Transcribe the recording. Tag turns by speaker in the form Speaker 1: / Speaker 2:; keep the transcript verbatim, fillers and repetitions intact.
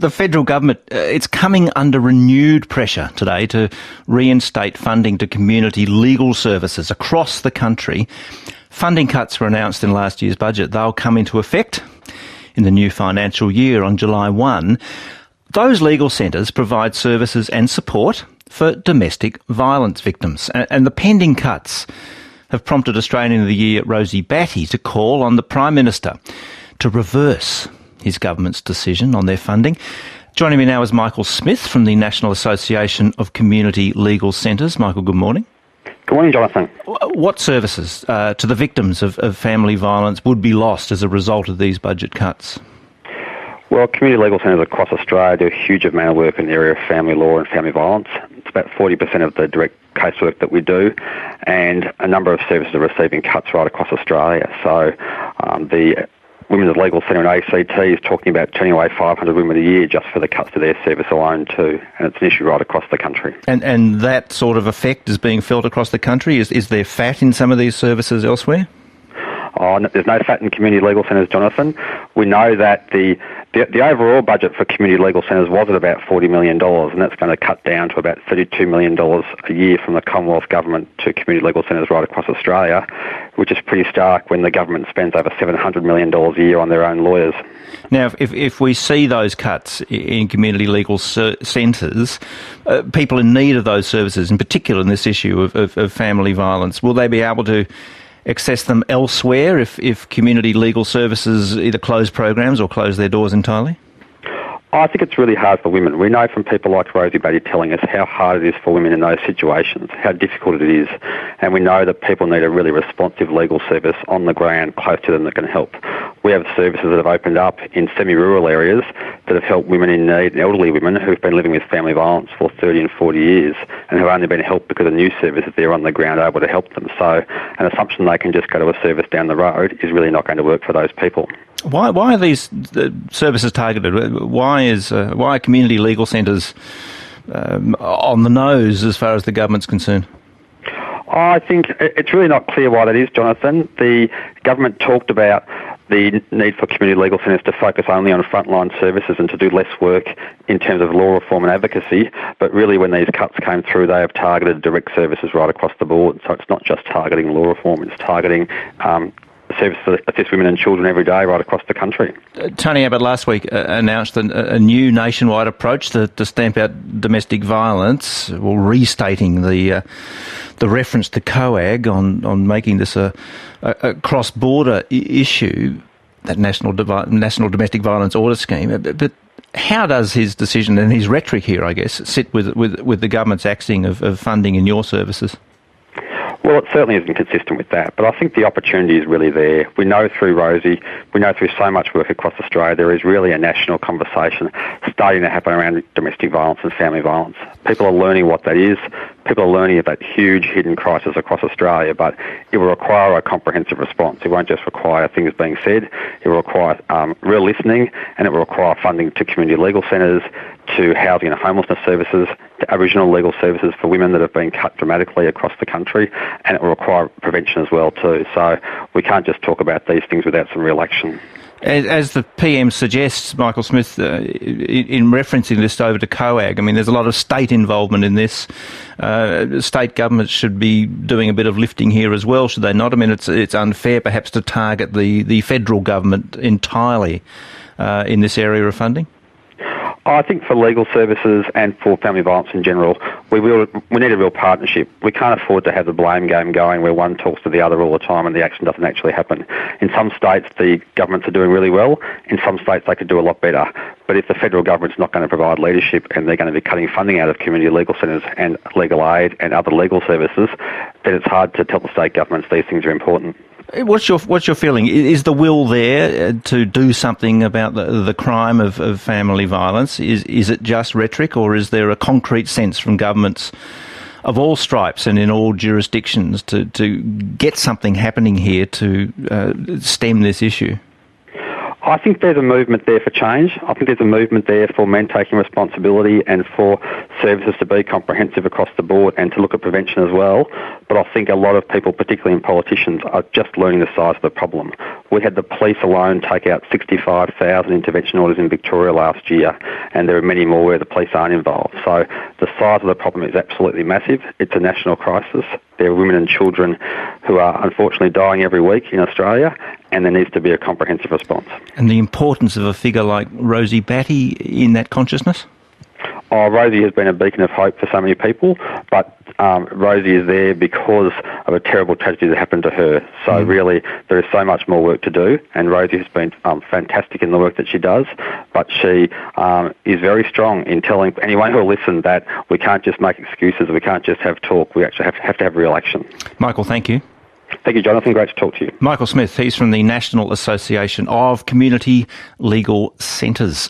Speaker 1: the federal government, uh, it's coming under renewed pressure today to reinstate funding to community legal services across the country. Funding cuts were announced in last year's budget. They'll come into effect in the new financial year on July first. Those legal centres provide services and support for domestic violence victims. And the pending cuts have prompted Australian of the Year Rosie Batty to call on the Prime Minister to reverse his government's decision on their funding. Joining me now is Michael Smith from the National Association of Community Legal Centres. Michael, good morning.
Speaker 2: Good morning, Jonathan.
Speaker 1: What services uh, to the victims of, of family violence would be lost as a result of these budget cuts?
Speaker 2: Well, community legal centres across Australia do a huge amount of work in the area of family law and family violence. It's about forty percent of the direct casework that we do, and a number of services are receiving cuts right across Australia. So um, the Women's Legal Centre in A C T is talking about turning away five hundred women a year just for the cuts to their service alone too, and it's an issue right across the country.
Speaker 1: And and that sort of effect is being felt across the country? Is, is there fat in some of these services elsewhere?
Speaker 2: Oh, no, there's no fat in community legal centres, Jonathan. We know that the, the the overall budget for community legal centres was at about forty million dollars, and that's going to cut down to about thirty-two million dollars a year from the Commonwealth Government to community legal centres right across Australia, which is pretty stark when the government spends over seven hundred million dollars a year on their own lawyers.
Speaker 1: Now, if, if we see those cuts in community legal centres, uh, people in need of those services, in particular in this issue of, of, of family violence, will they be able to access them elsewhere if, if community legal services either close programs or close their doors entirely?
Speaker 2: I think it's really hard for women. We know from people like Rosie Batty telling us how hard it is for women in those situations, how difficult it is, and we know that people need a really responsive legal service on the ground close to them that can help. We have services that have opened up in semi-rural areas that have helped women in need, and elderly women who've been living with family violence for thirty and forty years and have only been helped because of new services there on the ground able to help them. So an assumption they can just go to a service down the road is really not going to work for those people.
Speaker 1: Why why are these uh, services targeted? Why is uh, why are community legal centres um, on the nose as far as the government's concerned?
Speaker 2: I think it's really not clear why that is, Jonathan. The government talked about the need for community legal centres to focus only on frontline services and to do less work in terms of law reform and advocacy, but really when these cuts came through, they have targeted direct services right across the board. So it's not just targeting law reform, it's targeting um, services that assist women and children every day right across the country.
Speaker 1: Uh, Tony Abbott last week uh, announced a, a new nationwide approach to, to stamp out domestic violence, well, restating the uh, the reference to COAG on, on making this a, a, a cross-border I- issue, that National Devi- National Domestic Violence Order Scheme. But, but how does his decision and his rhetoric here, I guess, sit with with, with the government's axing of, of funding in your services?
Speaker 2: Well, it certainly isn't consistent with that, but I think the opportunity is really there. We know through Rosie, we know through so much work across Australia, there is really a national conversation starting to happen around domestic violence and family violence. People are learning what that is. People are learning of that huge hidden crisis across Australia, but it will require a comprehensive response. It won't just require things being said. It will require um, real listening, and it will require funding to community legal centres, to housing and homelessness services, to Aboriginal legal services for women that have been cut dramatically across the country, and it will require prevention as well too. So we can't just talk about these things without some real action.
Speaker 1: As, as the P M suggests, Michael Smith, uh, in, in referencing this over to COAG, I mean, there's a lot of state involvement in this. Uh, state governments should be doing a bit of lifting here as well, should they not? I mean, it's it's unfair perhaps to target the, the federal government entirely uh, in this area of funding.
Speaker 2: I think for legal services and for family violence in general, we will, we need a real partnership. We can't afford to have the blame game going where one talks to the other all the time and the action doesn't actually happen. In some states, the governments are doing really well. In some states, they could do a lot better. But if the federal government's not going to provide leadership and they're going to be cutting funding out of community legal centres and legal aid and other legal services, then it's hard to tell the state governments these things are important.
Speaker 1: What's your what's your feeling? Is the will there to do something about the, the crime of, of family violence? Is is it just rhetoric, or is there a concrete sense from governments of all stripes and in all jurisdictions to, to get something happening here to uh, stem this issue?
Speaker 2: I think there's a movement there for change. I think there's a movement there for men taking responsibility and for services to be comprehensive across the board and to look at prevention as well. but I think a lot of people, particularly in politicians, are just learning the size of the problem. We had the police alone take out sixty-five thousand intervention orders in Victoria last year, and there are many more where the police aren't involved. So the size of the problem is absolutely massive. It's a national crisis. There are women and children who are unfortunately dying every week in Australia, and there needs to be a comprehensive response.
Speaker 1: And the importance of a figure like Rosie Batty in that consciousness?
Speaker 2: Oh, Rosie has been a beacon of hope for so many people, but um, Rosie is there because of a terrible tragedy that happened to her. So mm. really, there is so much more work to do, and Rosie has been um, fantastic in the work that she does, but she um, is very strong in telling anyone who will listen that we can't just make excuses, we can't just have talk, we actually have to have, to have real action.
Speaker 1: Michael, thank you.
Speaker 2: Thank you, Jonathan. Great to talk to you.
Speaker 1: Michael Smith, he's from the National Association of Community Legal Centres.